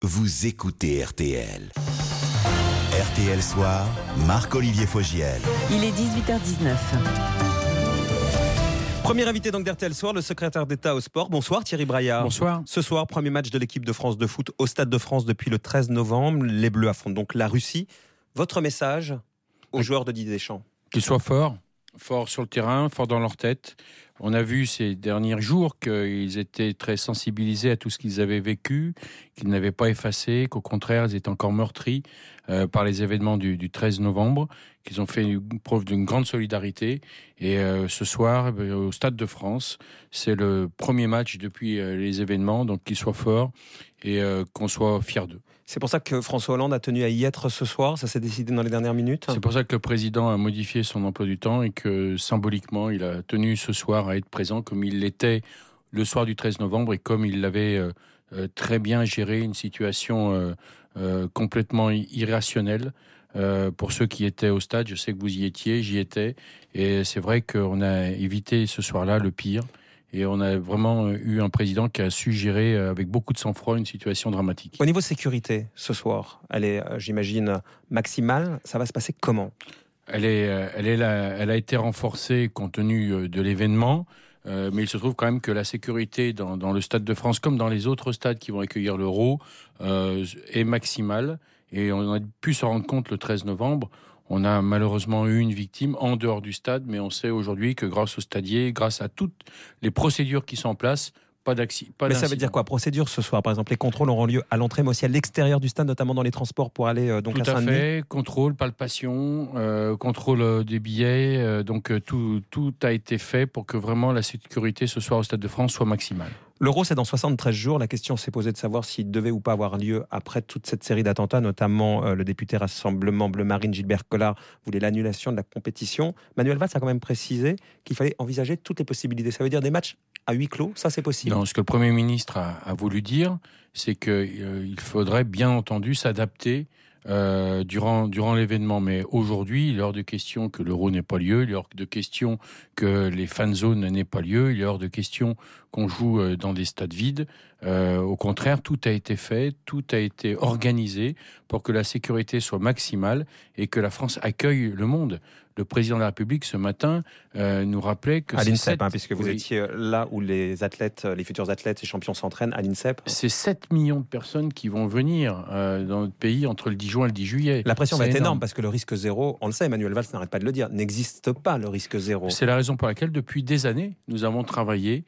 Vous écoutez RTL. RTL Soir, Marc-Olivier Fogiel. Il est 18h19. Premier invité donc d'RTL Soir, le secrétaire d'État au sport. Bonsoir Thierry Braillard. Bonsoir. Ce soir, premier match de l'équipe de France de foot au Stade de France depuis le 13 novembre. Les Bleus affrontent donc la Russie. Votre message aux joueurs de Didier Deschamps? Qu'ils soient forts sur le terrain, forts dans leur tête. On a vu ces derniers jours qu'ils étaient très sensibilisés à tout ce qu'ils avaient vécu, qu'ils n'avaient pas effacé, qu'au contraire, ils étaient encore meurtris par les événements du 13 novembre, qu'ils ont fait une preuve d'une grande solidarité. Et ce soir, au Stade de France, c'est le premier match depuis les événements, donc qu'ils soient forts et qu'on soit fiers d'eux. C'est pour ça que François Hollande a tenu à y être ce soir. Ça s'est décidé dans les dernières minutes. C'est pour ça que le président a modifié son emploi du temps et que symboliquement, il a tenu ce soir à être présent comme il l'était le soir du 13 novembre et comme il l'avait très bien géré une situation complètement irrationnelle. Pour ceux qui étaient au stade, je sais que vous y étiez, j'y étais. Et c'est vrai qu'on a évité ce soir-là le pire. Et on a vraiment eu un président qui a su gérer avec beaucoup de sang-froid une situation dramatique. Au niveau sécurité, ce soir, elle est, j'imagine, maximale. Ça va se passer comment ? Elle a été renforcée compte tenu de l'événement. Mais il se trouve quand même que la sécurité dans le Stade de France, comme dans les autres stades qui vont accueillir l'Euro, est maximale. Et on a pu se rendre compte le 13 novembre. On a malheureusement eu une victime en dehors du stade, mais on sait aujourd'hui que grâce aux stadiers, grâce à toutes les procédures qui sont en place, pas d'accident. Mais ça veut dire quoi? Procédure ce soir, par exemple, les contrôles auront lieu à l'entrée, mais aussi à l'extérieur du stade, notamment dans les transports pour aller donc à Saint-Denis. Tout à fait, contrôle, palpation, contrôle des billets, donc tout a été fait pour que vraiment la sécurité ce soir au Stade de France soit maximale. L'Euro, c'est dans 73 jours. La question s'est posée de savoir s'il devait ou pas avoir lieu après toute cette série d'attentats, notamment le député Rassemblement Bleu Marine Gilbert Collard voulait l'annulation de la compétition. Manuel Valls a quand même précisé qu'il fallait envisager toutes les possibilités. Ça veut dire des matchs à huis clos, ça c'est possible? Non, ce que le Premier ministre a voulu dire, c'est qu'il faudrait bien entendu s'adapter durant l'événement. Mais aujourd'hui, il est hors de question que l'Euro n'ait pas lieu, il est hors de question que les fan zones n'aient pas lieu, il est hors de question qu'on joue dans des stades vides. Au contraire, tout a été fait, tout a été organisé pour que la sécurité soit maximale et que la France accueille le monde. Le président de la République, ce matin, nous rappelait que... À l'INSEP, puisque vous étiez là où les athlètes, les futurs athlètes et champions s'entraînent, à l'INSEP. C'est 7 millions de personnes qui vont venir dans notre pays entre le 10 juin et le 10 juillet. La pression va être énorme parce que le risque zéro, on le sait, Emmanuel Valls n'arrête pas de le dire, n'existe pas le risque zéro. C'est la raison pour laquelle, depuis des années, nous avons travaillé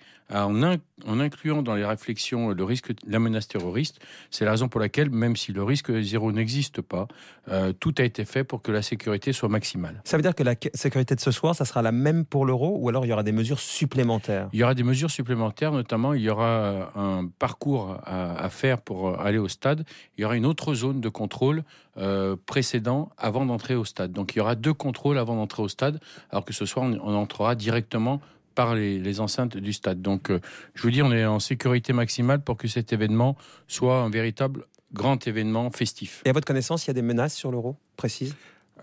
en incluant dans les réflexions le risque, la menace terroriste. C'est la raison pour laquelle, même si le risque zéro n'existe pas, tout a été fait pour que la sécurité soit maximale. Ça veut dire que la sécurité de ce soir, ça sera la même pour l'Euro ou alors il y aura des mesures supplémentaires? Il y aura des mesures supplémentaires, notamment il y aura un parcours à faire pour aller au stade. Il y aura une autre zone de contrôle précédent avant d'entrer au stade. Donc il y aura 2 contrôles avant d'entrer au stade, alors que ce soir on entrera directement par les enceintes du stade. Donc je vous dis, on est en sécurité maximale pour que cet événement soit un véritable grand événement festif. Et à votre connaissance, il y a des menaces sur l'Euro précises?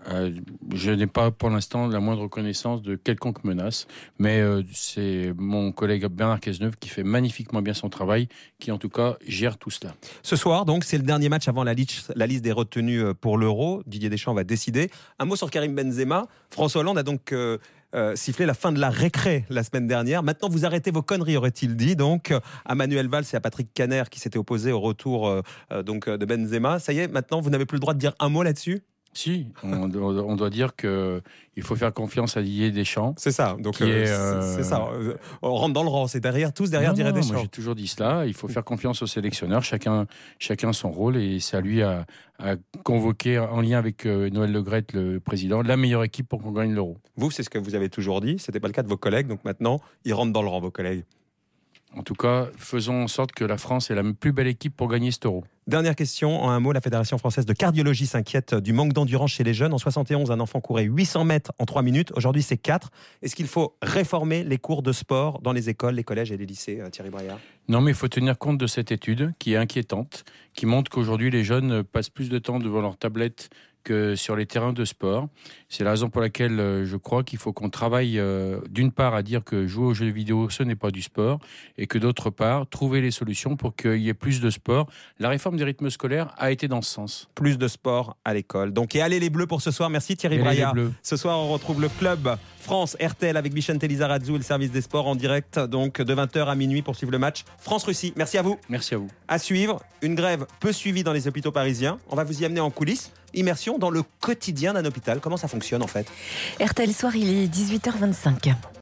Je n'ai pas pour l'instant la moindre connaissance de quelconque menace, mais c'est mon collègue Bernard Cazeneuve qui fait magnifiquement bien son travail, qui en tout cas gère tout cela. Ce soir, donc, c'est le dernier match avant la liste des retenus pour l'Euro. Didier Deschamps va décider. Un mot sur Karim Benzema. François Hollande a donc sifflé la fin de la récré la semaine dernière. Maintenant, vous arrêtez vos conneries, aurait-il dit donc à Manuel Valls et à Patrick Caner qui s'étaient opposés au retour donc de Benzema. Ça y est, maintenant, vous n'avez plus le droit de dire un mot là-dessus? Si, on doit dire qu'il faut faire confiance à Didier Deschamps. C'est ça, donc c'est ça. On rentre dans le rang, c'est tous derrière Didier Deschamps. Moi j'ai toujours dit cela, il faut faire confiance aux sélectionneurs, chacun son rôle, et c'est à lui à convoquer, en lien avec Noël Le Graët, le président, la meilleure équipe pour qu'on gagne l'Euro. Vous, c'est ce que vous avez toujours dit, c'était pas le cas de vos collègues, donc maintenant, ils rentrent dans le rang, vos collègues. En tout cas, faisons en sorte que la France est la plus belle équipe pour gagner cet Euro. Dernière question, en un mot, la Fédération française de cardiologie s'inquiète du manque d'endurance chez les jeunes. En 71, un enfant courait 800 mètres en 3 minutes. Aujourd'hui, c'est 4. Est-ce qu'il faut réformer les cours de sport dans les écoles, les collèges et les lycées, Thierry Braillard? Non, mais il faut tenir compte de cette étude qui est inquiétante, qui montre qu'aujourd'hui, les jeunes passent plus de temps devant leur tablette que sur les terrains de sport. C'est la raison pour laquelle je crois qu'il faut qu'on travaille d'une part à dire que jouer aux jeux vidéo, ce n'est pas du sport, et que d'autre part, trouver les solutions pour qu'il y ait plus de sport. La réforme des rythmes scolaires a été dans ce sens. Plus de sport à l'école. Donc, et allez les Bleus pour ce soir. Merci Thierry Braillard. Ce soir, on retrouve le club France RTL avec Vicente Lizarazu et le service des sports en direct, donc de 20h à minuit pour suivre le match France-Russie. Merci à vous. Merci à vous. À suivre, une grève peu suivie dans les hôpitaux parisiens. On va vous y amener en coulisses. Immersion dans le quotidien d'un hôpital. Comment ça fonctionne en fait ? RTL Soir, il est 18h25.